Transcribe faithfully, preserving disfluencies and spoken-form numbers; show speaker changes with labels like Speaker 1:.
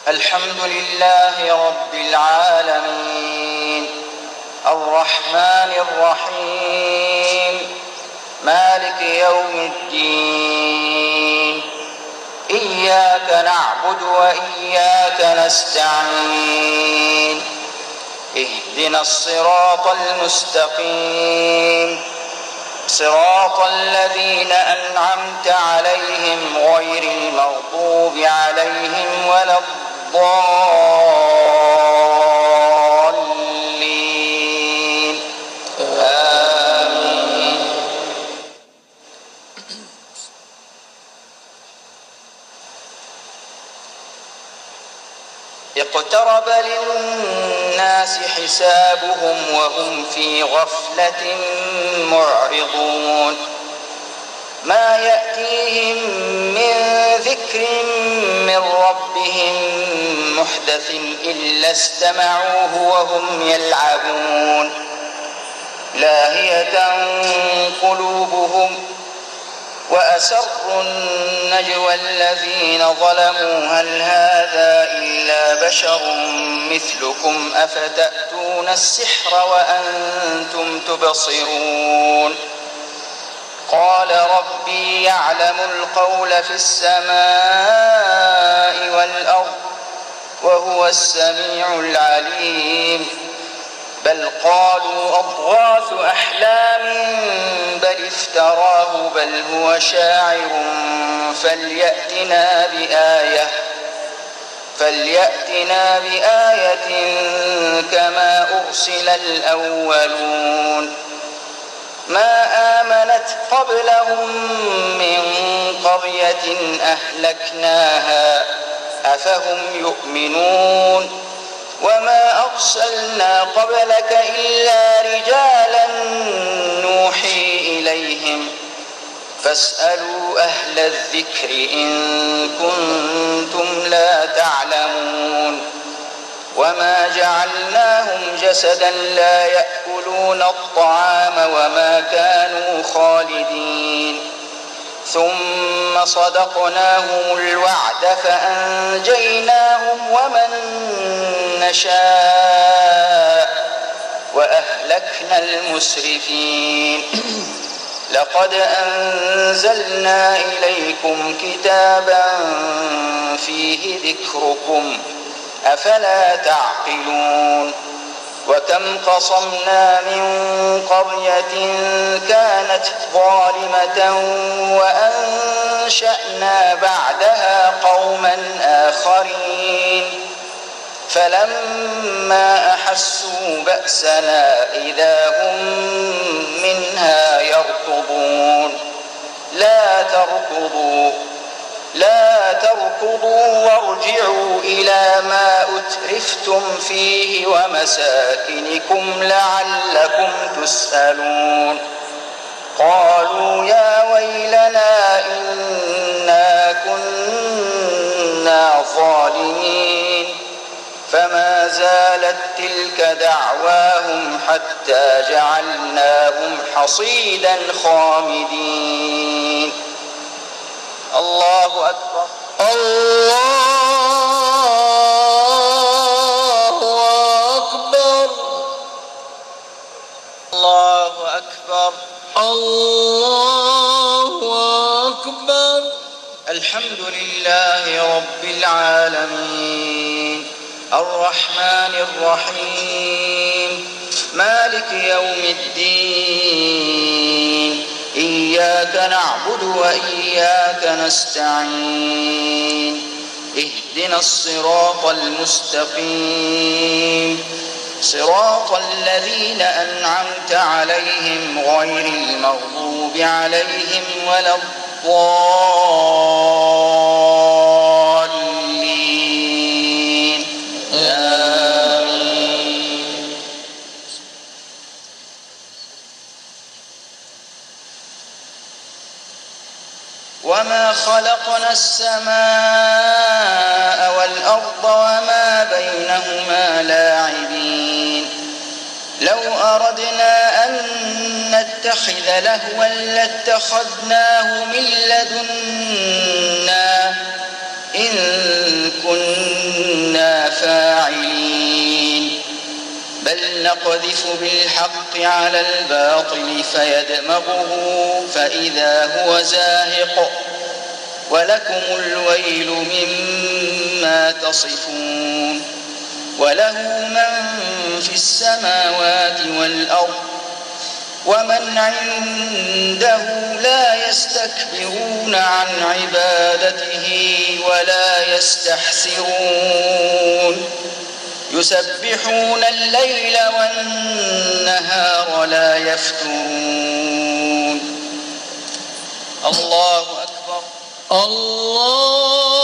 Speaker 1: الحمد لله رب العالمين الرحمن الرحيم مالك يوم الدين إياك نعبد وإياك نستعين اهدنا الصراط المستقيم صراط الذين أنعمت عليهم غير المغضوب عليهم ولا الضالين آمين. اقترب للناس حسابهم وهم في غفلة معرضون ما يأتيهم من ذكر من ربهم محدث إلا استمعوه وهم يلعبون لاهية قلوبهم وأسروا النجوى الذين ظلموا هل هذا إلا بشر مثلكم أفتأتون السحر وأنتم تبصرون قال ربي يعلم القول في السماء والأرض وهو السميع العليم بل قالوا أضغاث أحلام بل افتراه بل هو شاعر فليأتنا بآية فليأتنا بآية كما أرسل الأولون ما آمنت قبلهم من قرية أهلكناها أفهم يؤمنون وما أرسلنا قبلك إلا رجالا نوحي إليهم فاسألوا أهل الذكر إن كنتم لا تعلمون وما جعلناهم جسدا لا يأكلون الطعام وما كانوا خالدين ثم صدقناهم الوعد فأنجيناهم ومن نشاء وأهلكنا المسرفين لقد أنزلنا إليكم كتابا فيه ذكركم أفلا تعقلون وكم قصمنا من قرية كانت ظالمة وأنشأنا بعدها قوما آخرين فلما أحسوا بأسنا إذا هم منها يركضون لا تركضوا لا تركضوا وارجعوا إلى ما أترفتم فيه ومساكنكم لعلكم تسألون قالوا يا ويلنا إنا كنا ظالمين فما زالت تلك دعواهم حتى جعلناهم حصيدا خامدين الله أكبر الله أكبر الله أكبر الله أكبر الحمد لله رب العالمين الرحمن الرحيم مالك يوم الدين إياك نعبد وإياك نستعين اهدنا الصراط المستقيم صراط الذين أنعمت عليهم غير المغضوب عليهم ولا الضالين آمين. وما خلقنا السماء والأرض وما بينهما لاعبين لو أردنا أن نتخذ لهوا لاتخذناه من لدنا إن كنا نقذف بالحق على الباطل فيدمغه فإذا هو زاهق ولكم الويل مما تصفون وله من في السماوات والأرض ومن عنده لا يستكبرون عن عبادته ولا يستحسرون يسبحون الليل والنهار لا يفترون الله أكبر.
Speaker 2: الله